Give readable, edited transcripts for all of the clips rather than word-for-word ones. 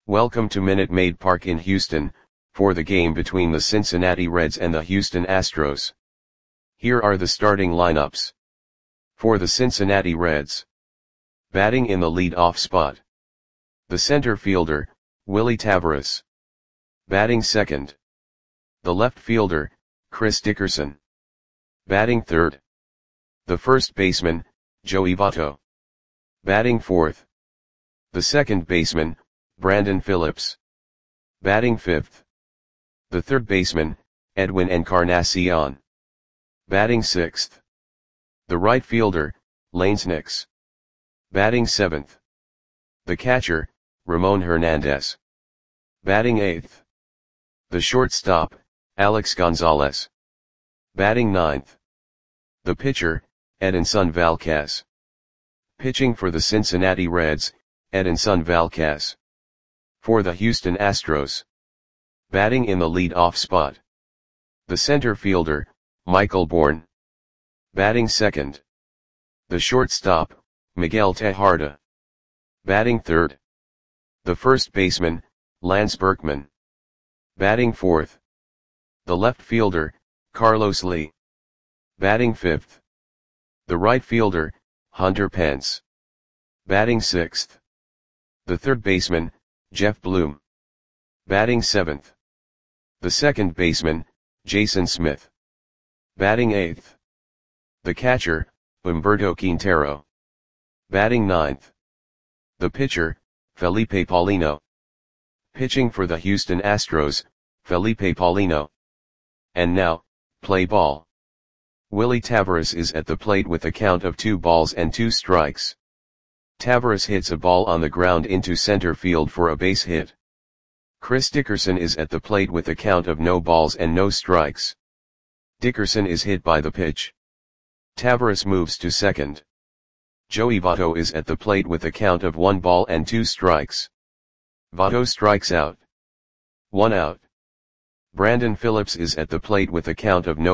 Welcome to Minute Maid Park in Houston, for the game between the Cincinnati Reds and the Houston Astros. Here are the starting lineups. For the Cincinnati Reds. Batting in the lead-off spot. The center fielder, Willie Taveras. Batting second. The left fielder, Chris Dickerson. Batting third. The first baseman, Joey Votto. Batting fourth. The second baseman, Brandon Phillips. Batting fifth. The third baseman, Edwin Encarnacion. Batting sixth. The right fielder, Lanes Nix. Batting seventh. The catcher, Ramon Hernandez. Batting eighth. The shortstop, Alex Gonzalez. Batting ninth. The pitcher, Edinson Valquez. Pitching for the Cincinnati Reds, Edinson Valquez. For the Houston Astros. Batting in the lead-off spot. The center fielder, Michael Bourn. Batting second. The shortstop, Miguel Tejada. Batting third. The first baseman, Lance Berkman. Batting fourth. The left fielder, Carlos Lee. Batting fifth. The right fielder, Hunter Pence. Batting sixth. The third baseman, Jeff Bloom. Batting seventh. The second baseman, Jason Smith. Batting eighth. The catcher, Humberto Quintero. Batting ninth. The pitcher, Felipe Paulino. Pitching for the Houston Astros, Felipe Paulino. And now, play ball. Willie Taveras is at the plate with a count of 2-2. Taveras hits a ball on the ground into center field for a base hit. Chris Dickerson is at the plate with a count of 0-0. Dickerson is hit by the pitch. Taveras moves to second. Joey Votto is at the plate with a count of 1-2. Votto strikes out. 1 out. Brandon Phillips is at the plate with a count of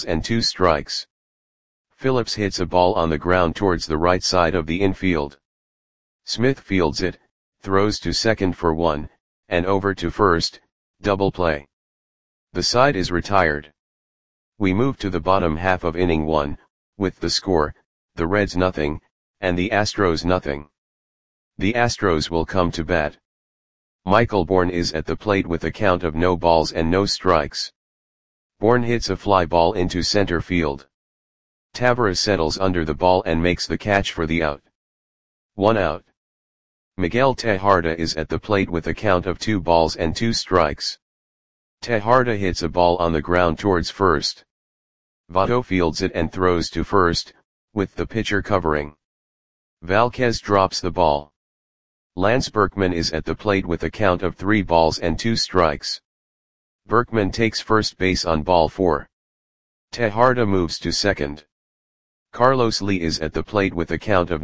0-2. Phillips hits a ball on the ground towards the right side of the infield. Smith fields it, throws to second for 1, and over to first, double play. The side is retired. We move to the bottom half of inning 1, with the score, the Reds 0, and the Astros 0. The Astros will come to bat. Michael Bourn is at the plate with a count of 0-0. Bourn hits a fly ball into center field. Taveras settles under the ball and makes the catch for the out. 1 out. Miguel Tejada is at the plate with a count of 2-2. Tejada hits a ball on the ground towards first. Votto fields it and throws to first, with the pitcher covering. Valquez drops the ball. Lance Berkman is at the plate with a count of 3-2. Berkman takes first base on ball 4. Tejada moves to second. Carlos Lee is at the plate with a count of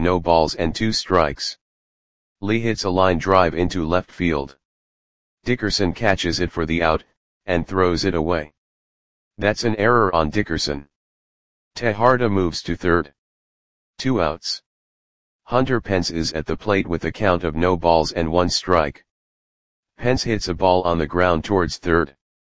0-2. Lee hits a line drive into left field. Dickerson catches it for the out, and throws it away. That's an error on Dickerson. Tejada moves to third. 2 outs. Hunter Pence is at the plate with a count of 0-1. Pence hits a ball on the ground towards third.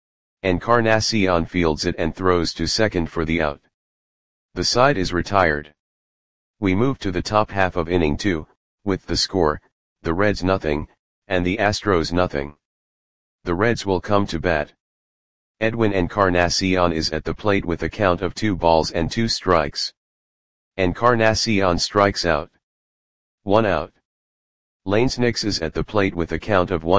Encarnacion fields it and throws to second for the out. The side is retired. We move to the top half of inning 2, with the score, the Reds 0, and the Astros 0. The Reds will come to bat. Edwin Encarnacion is at the plate with a count of 2-2. Encarnacion strikes out. 1 out. Lanes Nix is at the plate with a count of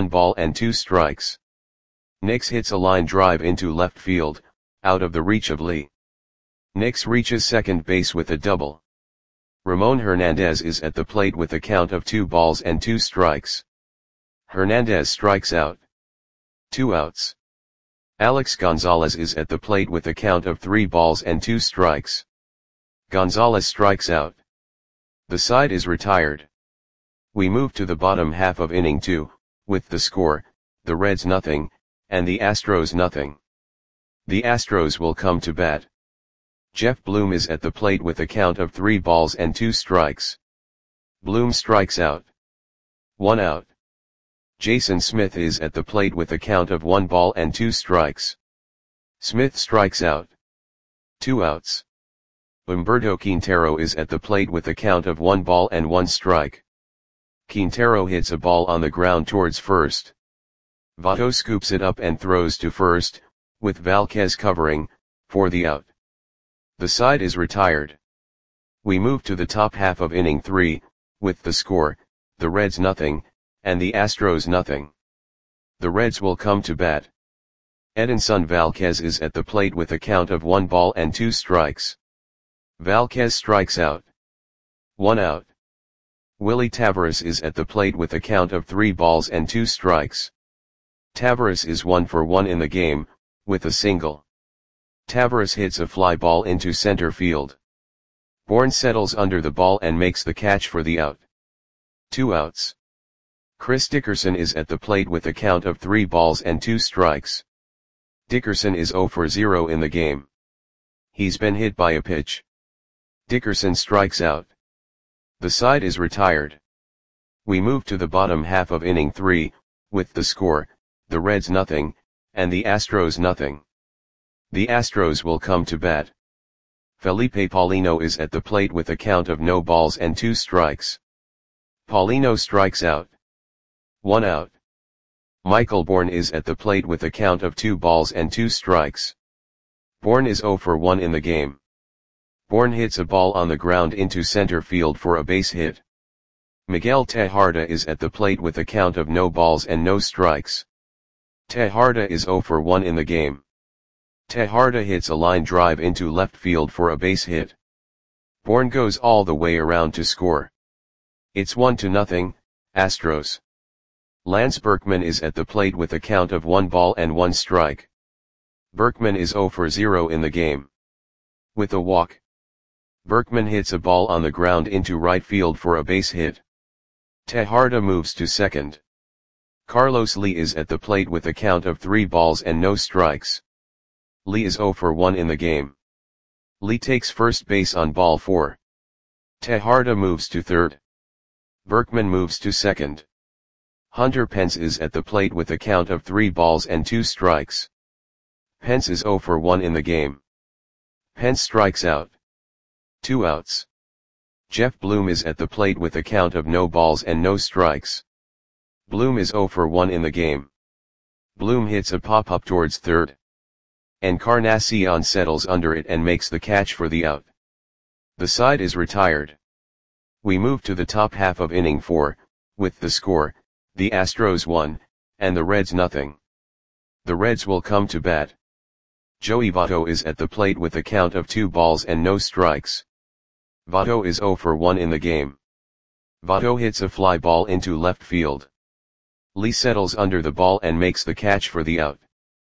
1-2. Nix hits a line drive into left field, out of the reach of Lee. Nix reaches second base with a double. Ramon Hernandez is at the plate with a count of 2-2. Hernandez strikes out. 2 outs. Alex Gonzalez is at the plate with a count of 3-2. Gonzalez strikes out. The side is retired. We move to the bottom half of inning 2, with the score, the Reds 0, and the Astros 0. The Astros will come to bat. Jeff Bloom is at the plate with a count of 3-2. Bloom strikes out. 1 out. Jason Smith is at the plate with a count of 1 ball and 2 strikes. Smith strikes out. 2 outs. Humberto Quintero is at the plate with a count of 1 ball and 1 strike. Quintero hits a ball on the ground towards first. Votto scoops it up and throws to first, with Valquez covering, for the out. The side is retired. We move to the top half of inning 3, with the score, the Reds nothing, and the Astros nothing. The Reds will come to bat. Edinson Valquez is at the plate with a count of 1 ball and 2 strikes. Valquez strikes out. 1 out. Willie Taveras is at the plate with a count of 3 balls and 2 strikes. Taveras is 1 for 1 in the game, with a single. Taveras hits a fly ball into center field. Bourne settles under the ball and makes the catch for the out. 2 outs. Chris Dickerson is at the plate with a count of 3 balls and 2 strikes. Dickerson is 0 for 0 in the game. He's been hit by a pitch. Dickerson strikes out. The side is retired. We move to the bottom half of inning 3, with the score, the Reds nothing, and the Astros nothing. The Astros will come to bat. Felipe Paulino is at the plate with a count of no balls and 2 strikes. Paulino strikes out. 1 out. Michael Bourne is at the plate with a count of 2 balls and 2 strikes. Bourne is 0 for 1 in the game. Bourne hits a ball on the ground into center field for a base hit. Miguel Tejada is at the plate with a count of no balls and no strikes. Tejada is 0 for 1 in the game. Tejada hits a line drive into left field for a base hit. Bourne goes all the way around to score. It's 1-0, Astros. Lance Berkman is at the plate with a count of 1 ball and 1 strike. Berkman is 0 for 0 in the game. With a walk. Berkman hits a ball on the ground into right field for a base hit. Tejada moves to second. Carlos Lee is at the plate with a count of 3 balls and no strikes. Lee is 0 for 1 in the game. Lee takes first base on ball 4. Tejada moves to third. Berkman moves to second. Hunter Pence is at the plate with a count of 3 balls and 2 strikes. Pence is 0 for 1 in the game. Pence strikes out. 2 outs. Jeff Bloom is at the plate with a count of no balls and no strikes. Bloom is 0 for 1 in the game. Bloom hits a pop-up towards third. Encarnacion settles under it and makes the catch for the out. The side is retired. We move to the top half of inning 4, with the score, the Astros 1, and the Reds nothing. The Reds will come to bat. Joey Votto is at the plate with a count of 2 balls and no strikes. Votto is 0 for 1 in the game. Votto hits a fly ball into left field. Lee settles under the ball and makes the catch for the out.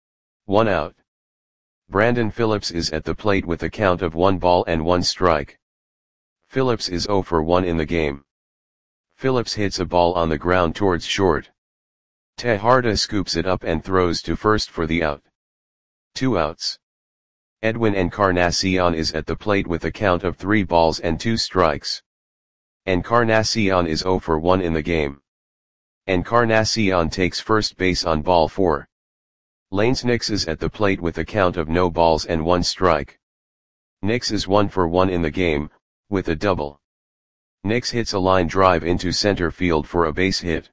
1 out. Brandon Phillips is at the plate with a count of 1 ball and 1 strike. Phillips is 0 for 1 in the game. Phillips hits a ball on the ground towards short. Tejada scoops it up and throws to first for the out. 2 outs. Edwin Encarnacion is at the plate with a count of 3 balls and 2 strikes. Encarnacion is 0 for 1 in the game. Encarnacion takes first base on ball 4. Lanes Nix is at the plate with a count of no balls and 1 strike. Nix is 1 for 1 in the game, with a double. Nix hits a line drive into center field for a base hit.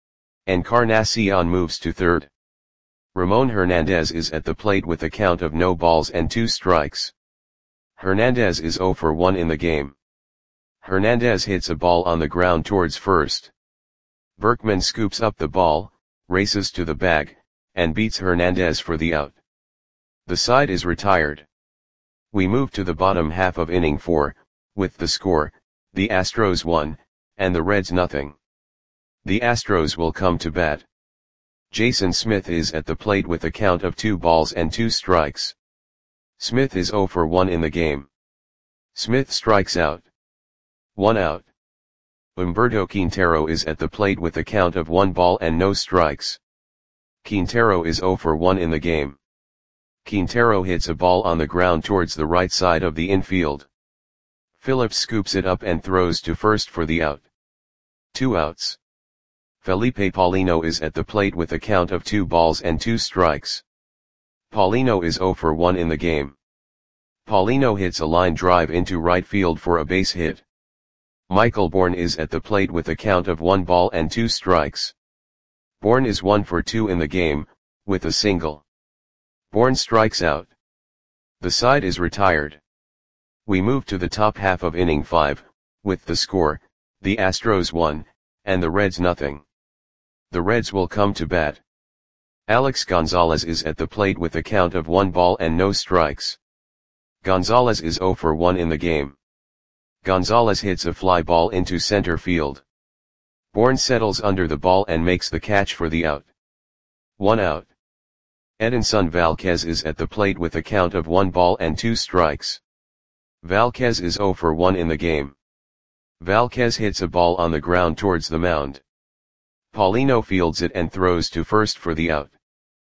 Encarnacion moves to third. Ramon Hernandez is at the plate with a count of no balls and 2 strikes. Hernandez is 0 for 1 in the game. Hernandez hits a ball on the ground towards first. Berkman scoops up the ball, races to the bag, and beats Hernandez for the out. The side is retired. We move to the bottom half of inning 4, with the score, the Astros 1, and the Reds nothing. The Astros will come to bat. Jason Smith is at the plate with a count of 2 balls and 2 strikes. Smith is 0 for 1 in the game. Smith strikes out. 1 out. Humberto Quintero is at the plate with a count of 1 ball and no strikes. Quintero is 0 for 1 in the game. Quintero hits a ball on the ground towards the right side of the infield. Phillips scoops it up and throws to first for the out. 2 outs. Felipe Paulino is at the plate with a count of 2 balls and 2 strikes. Paulino is 0 for 1 in the game. Paulino hits a line drive into right field for a base hit. Michael Bourn is at the plate with a count of 1 ball and 2 strikes. Bourn is 1 for 2 in the game, with a single. Bourn strikes out. The side is retired. We move to the top half of inning 5, with the score, the Astros 1, and the Reds nothing. The Reds will come to bat. Alex Gonzalez is at the plate with a count of 1 ball and no strikes. Gonzalez is 0 for 1 in the game. Gonzalez hits a fly ball into center field. Bourn settles under the ball and makes the catch for the out. 1 out. Edinson Valquez is at the plate with a count of 1 ball and 2 strikes. Valquez is 0 for 1 in the game. Valquez hits a ball on the ground towards the mound. Paulino fields it and throws to first for the out.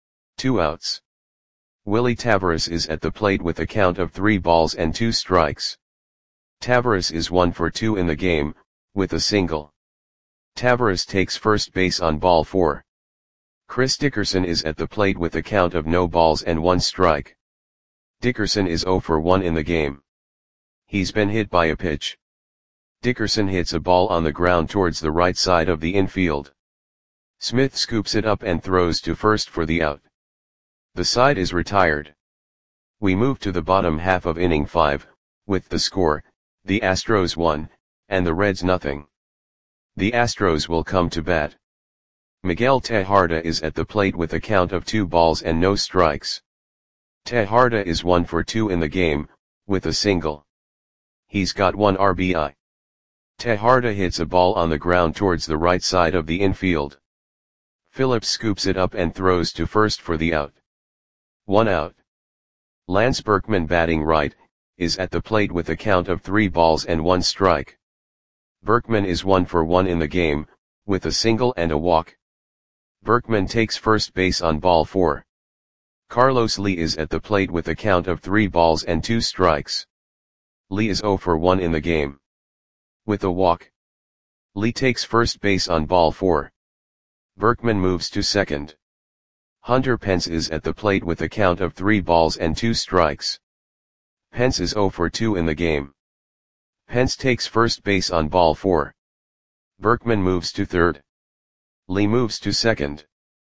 2 outs. Willie Taveras is at the plate with a count of 3 balls and 2 strikes. Taveras is 1 for 2 in the game, with a single. Taveras takes first base on ball 4. Chris Dickerson is at the plate with a count of no balls and 1 strike. Dickerson is 0 for 1 in the game. He's been hit by a pitch. Dickerson hits a ball on the ground towards the right side of the infield. Smith scoops it up and throws to first for the out. The side is retired. We move to the bottom half of inning 5, with the score, the Astros 1, and the Reds nothing. The Astros will come to bat. Miguel Tejada is at the plate with a count of 2 balls and no strikes. Tejada is 1 for 2 in the game, with a single. He's got 1 RBI. Tejada hits a ball on the ground towards the right side of the infield. Phillips scoops it up and throws to first for the out. 1 out. Lance Berkman, batting right, is at the plate with a count of 3 balls and 1 strike. Berkman is 1 for 1 in the game, with a single and a walk. Berkman takes first base on ball 4. Carlos Lee is at the plate with a count of 3 balls and 2 strikes. Lee is 0 for 1 in the game. With a walk. Lee takes first base on ball 4. Berkman moves to second. Hunter Pence is at the plate with a count of 3 balls and 2 strikes. Pence is 0 for 2 in the game. Pence takes first base on ball 4. Berkman moves to third. Lee moves to second.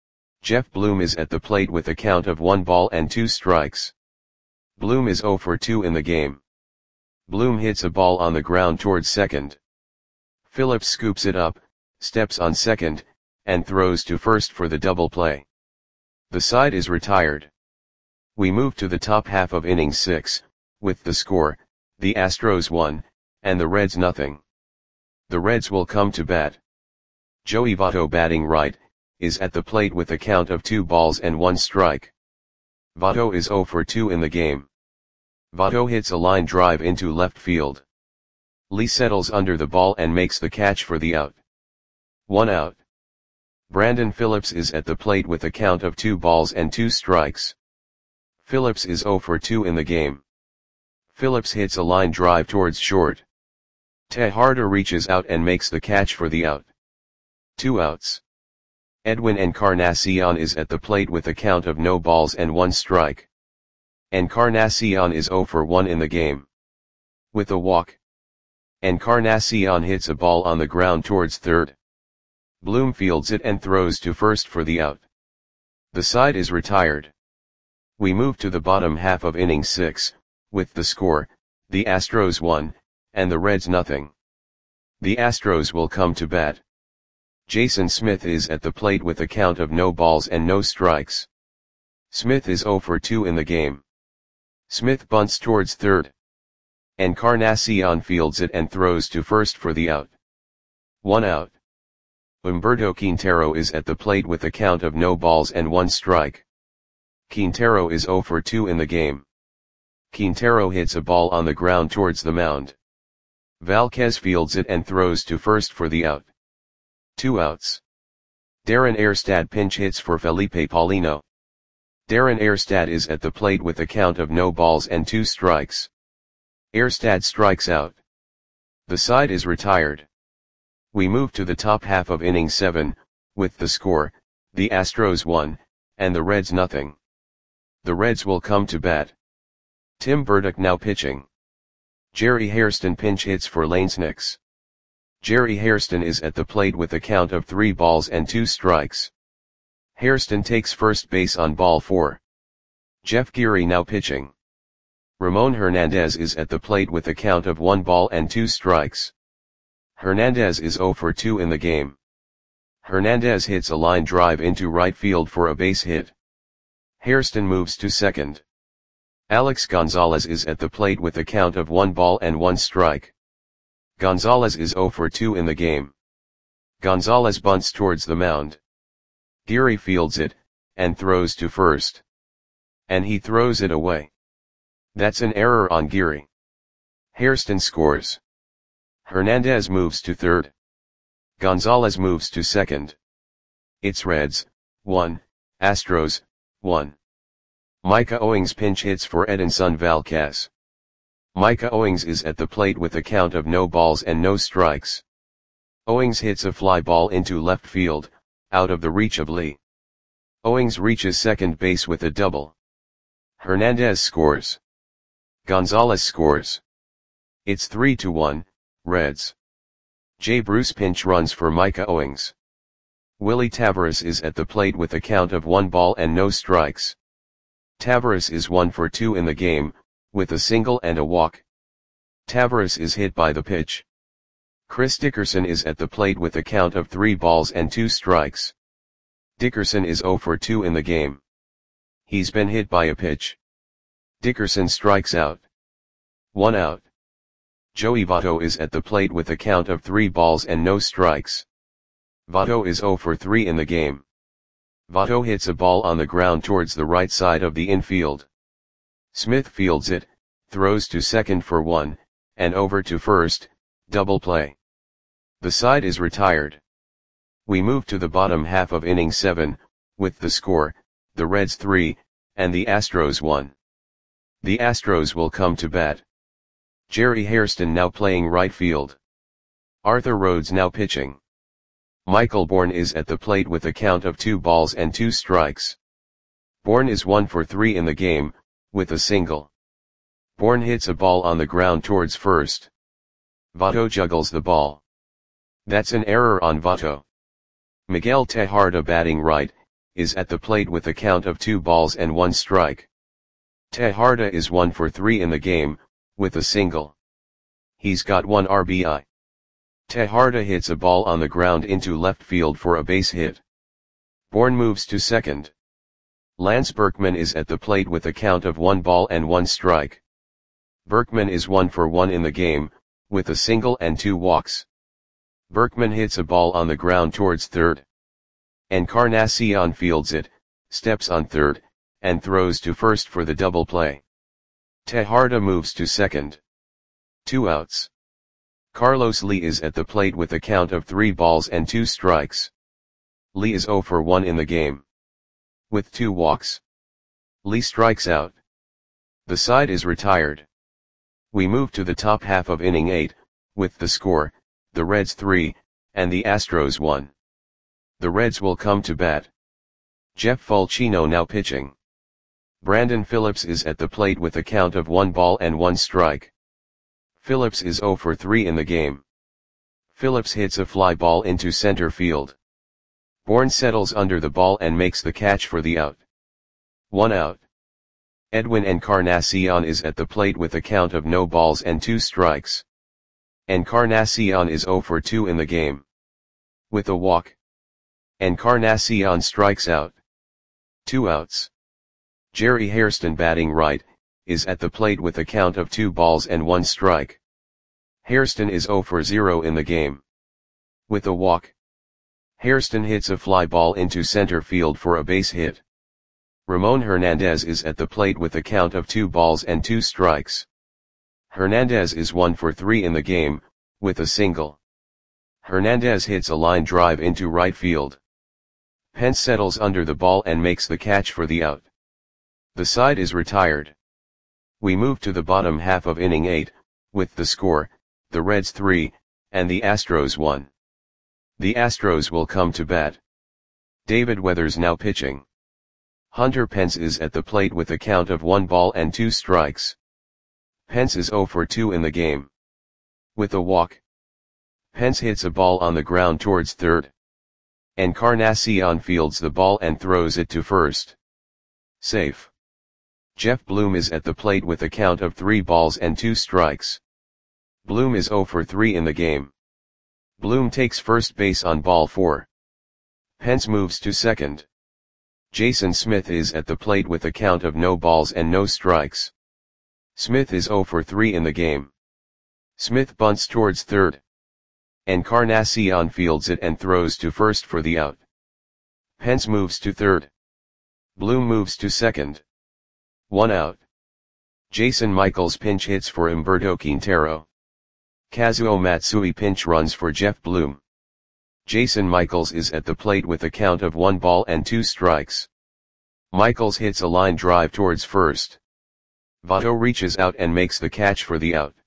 Jeff Bloom is at the plate with a count of 1 ball and 2 strikes. Bloom is 0 for 2 in the game. Bloom hits a ball on the ground towards second. Phillips scoops it up, steps on second, and throws to first for the double play. The side is retired. We move to the top half of inning 6, with the score, the Astros 1, and the Reds nothing. The Reds will come to bat. Joey Votto, batting right, is at the plate with a count of 2 balls and 1 strike. Votto is 0 for 2 in the game. Votto hits a line drive into left field. Lee settles under the ball and makes the catch for the out. 1 out. Brandon Phillips is at the plate with a count of 2 balls and 2 strikes. Phillips is 0 for 2 in the game. Phillips hits a line drive towards short. Tejada reaches out and makes the catch for the out. 2 outs. Edwin Encarnacion is at the plate with a count of no balls and 1 strike. Encarnacion is 0 for 1 in the game. With a walk. Encarnacion hits a ball on the ground towards third. Bloom fields it and throws to first for the out. The side is retired. We move to the bottom half of inning 6, with the score, the Astros 1, and the Reds nothing. The Astros will come to bat. Jason Smith is at the plate with a count of no balls and no strikes. Smith is 0 for 2 in the game. Smith bunts towards third. Encarnacion fields it and throws to first for the out. 1 out. Humberto Quintero is at the plate with a count of no balls and 1 strike. Quintero is 0 for 2 in the game. Quintero hits a ball on the ground towards the mound. Valquez fields it and throws to first for the out. 2 outs. Darren Erstad pinch hits for Felipe Paulino. Darren Erstad is at the plate with a count of no balls and 2 strikes. Erstad strikes out. The side is retired. We move to the top half of inning 7, with the score, the Astros 1, and the Reds nothing. The Reds will come to bat. Tim Burdick now pitching. Jerry Hairston pinch hits for Lanesnicks. Jerry Hairston is at the plate with a count of 3 balls and 2 strikes. Hairston takes first base on ball 4. Jeff Geary now pitching. Ramon Hernandez is at the plate with a count of 1 ball and 2 strikes. Hernandez is 0 for 2 in the game. Hernandez hits a line drive into right field for a base hit. Hairston moves to second. Alex Gonzalez is at the plate with a count of 1 ball and 1 strike. Gonzalez is 0 for 2 in the game. Gonzalez bunts towards the mound. Geary fields it, and throws to first. And he throws it away. That's an error on Geary. Hairston scores. Hernandez moves to third. Gonzalez moves to second. It's Reds, 1, Astros, 1. Micah Owings pinch hits for Edinson Valquez. Micah Owings is at the plate with a count of no balls and no strikes. Owings hits a fly ball into left field, out of the reach of Lee. Owings reaches second base with a double. Hernandez scores. Gonzalez scores. It's 3-1, Reds. Jay Bruce pinch runs for Micah Owings. Willie Taveras is at the plate with a count of 1 ball and no strikes. Taveras is 1 for 2 in the game, with a single and a walk. Taveras is hit by the pitch. Chris Dickerson is at the plate with a count of 3 balls and 2 strikes. Dickerson is 0 for 2 in the game. He's been hit by a pitch. Dickerson strikes out. 1 out. Joey Votto is at the plate with a count of 3 balls and no strikes. Votto is 0 for 3 in the game. Votto hits a ball on the ground towards the right side of the infield. Smith fields it, throws to second for 1, and over to first, double play. The side is retired. We move to the bottom half of inning 7, with the score, the Reds 3, and the Astros 1. The Astros will come to bat. Jerry Hairston now playing right field. Arthur Rhodes now pitching. Michael Bourne is at the plate with a count of 2 balls and 2 strikes. Bourne is 1 for 3 in the game, with a single. Bourne hits a ball on the ground towards first. Votto juggles the ball. That's an error on Votto. Miguel Tejada batting right, is at the plate with a count of 2 balls and 1 strike. Tejada is 1 for 3 in the game, with a single. He's got 1 RBI. Tejada hits a ball on the ground into left field for a base hit. Bourne moves to second. Lance Berkman is at the plate with a count of 1 ball and 1 strike. Berkman is 1 for 1 in the game, with a single and 2 walks. Berkman hits a ball on the ground towards third. Encarnacion fields it, steps on third, and throws to first for the double play. Tejada moves to second. 2 outs. Carlos Lee is at the plate with a count of 3 balls and 2 strikes. Lee is 0 for 1 in the game. With 2 walks. Lee strikes out. The side is retired. We move to the top half of inning 8, with the score, the Reds 3, and the Astros 1. The Reds will come to bat. Jeff Fulcino now pitching. Brandon Phillips is at the plate with a count of 1 ball and 1 strike. Phillips is 0 for 3 in the game. Phillips hits a fly ball into center field. Bourne settles under the ball and makes the catch for the out. 1 out. Edwin Encarnacion is at the plate with a count of no balls and 2 strikes. Encarnacion is 0 for 2 in the game. With a walk. Encarnacion strikes out. 2 outs. Jerry Hairston batting right, is at the plate with a count of 2 balls and 1 strike. Hairston is 0 for 0 in the game. With a walk. Hairston hits a fly ball into center field for a base hit. Ramon Hernandez is at the plate with a count of 2 balls and 2 strikes. Hernandez is 1 for 3 in the game, with a single. Hernandez hits a line drive into right field. Pence settles under the ball and makes the catch for the out. The side is retired. We move to the bottom half of inning 8, with the score, the Reds 3, and the Astros 1. The Astros will come to bat. David Weathers now pitching. Hunter Pence is at the plate with a count of 1 ball and 2 strikes. Pence is 0 for 2 in the game. With a walk, Pence hits a ball on the ground towards third. Encarnacion fields the ball and throws it to first. Safe. Jeff Bloom is at the plate with a count of 3 balls and 2 strikes. Bloom is 0 for 3 in the game. Bloom takes first base on ball 4. Pence moves to second. Jason Smith is at the plate with a count of no balls and no strikes. Smith is 0 for 3 in the game. Smith bunts towards third. Encarnacion fields it and throws to first for the out. Pence moves to third. Bloom moves to second. 1 out. Jason Michaels pinch hits for Humberto Quintero. Kazuo Matsui pinch runs for Jeff Bloom. Jason Michaels is at the plate with a count of 1 ball and 2 strikes. Michaels hits a line drive towards first. Votto reaches out and makes the catch for the out.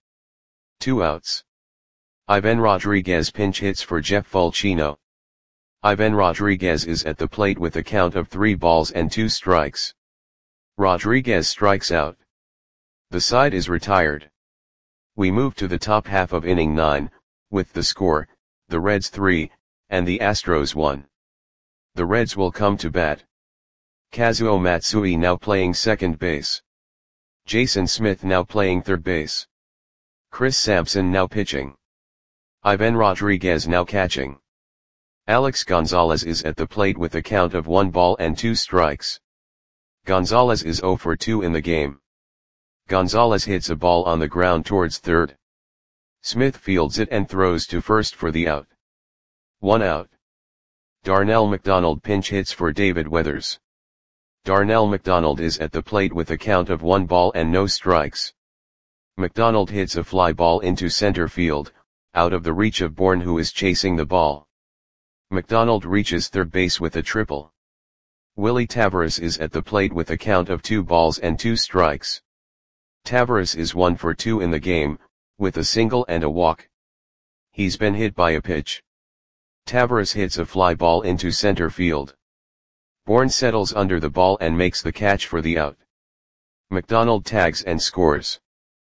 2 outs. Ivan Rodriguez pinch hits for Jeff Fulchino. Ivan Rodriguez is at the plate with a count of 3 balls and 2 strikes. Rodriguez strikes out. The side is retired. We move to the top half of inning 9, with the score, the Reds 3, and the Astros 1. The Reds will come to bat. Kazuo Matsui now playing second base. Jason Smith now playing third base. Chris Sampson now pitching. Ivan Rodriguez now catching. Alex Gonzalez is at the plate with a count of 1 ball and 2 strikes. Gonzalez is 0 for 2 in the game. Gonzalez hits a ball on the ground towards third. Smith fields it and throws to first for the out. 1 out. Darnell McDonald pinch hits for David Weathers. Darnell McDonald is at the plate with a count of 1 ball and no strikes. McDonald hits a fly ball into center field, out of the reach of Bourne, who is chasing the ball. McDonald reaches third base with a triple. Willie Taveras is at the plate with a count of 2 balls and 2 strikes. Taveras is 1 for 2 in the game, with a single and a walk. He's been hit by a pitch. Taveras hits a fly ball into center field. Bourne settles under the ball and makes the catch for the out. McDonald tags and scores.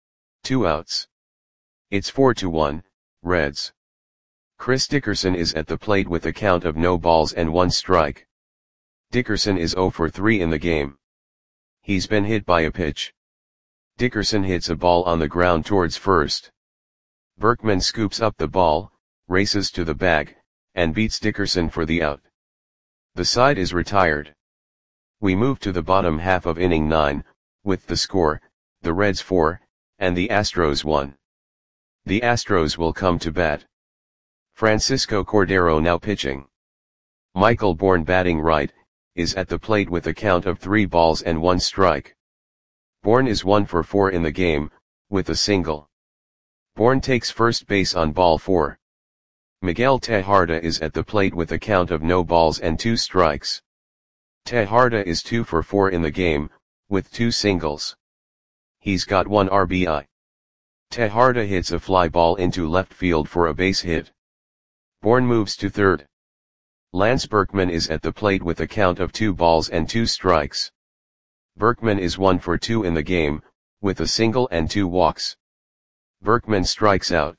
2 outs. It's 4-1, Reds. Chris Dickerson is at the plate with a count of no balls and 1 strike. Dickerson is 0 for 3 in the game. He's been hit by a pitch. Dickerson hits a ball on the ground towards first. Berkman scoops up the ball, races to the bag, and beats Dickerson for the out. The side is retired. We move to the bottom half of inning 9, with the score, the Reds 4, and the Astros 1. The Astros will come to bat. Francisco Cordero now pitching. Michael Bourne batting right, is at the plate with a count of 3 balls and 1 strike. Bourne is 1 for 4 in the game, with a single. Bourne takes first base on ball 4. Miguel Tejada is at the plate with a count of no balls and 2 strikes. Tejada is 2 for 4 in the game, with 2 singles. He's got 1 RBI. Tejada hits a fly ball into left field for a base hit. Bourne moves to third. Lance Berkman is at the plate with a count of 2 balls and 2 strikes. Berkman is 1 for 2 in the game, with a single and 2 walks. Berkman strikes out.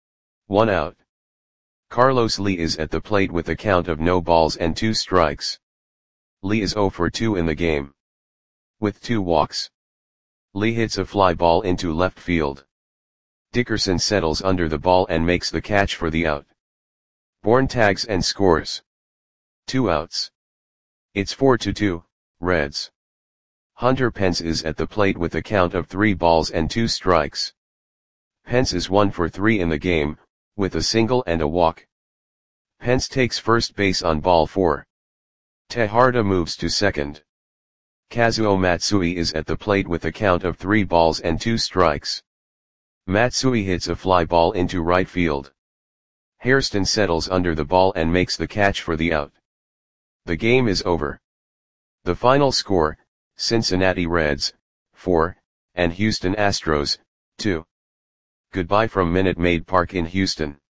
1 out. Carlos Lee is at the plate with a count of no balls and 2 strikes. Lee is 0 for 2 in the game. With 2 walks. Lee hits a fly ball into left field. Dickerson settles under the ball and makes the catch for the out. Bourne tags and scores. 2 outs. It's 4-2, Reds. Hunter Pence is at the plate with a count of 3 balls and 2 strikes. Pence is 1 for 3 in the game, with a single and a walk. Pence takes first base on ball 4. Tejada moves to second. Kazuo Matsui is at the plate with a count of 3 balls and 2 strikes. Matsui hits a fly ball into right field. Hairston settles under the ball and makes the catch for the out. The game is over. The final score, Cincinnati Reds, 4, and Houston Astros, 2. Goodbye from Minute Maid Park in Houston.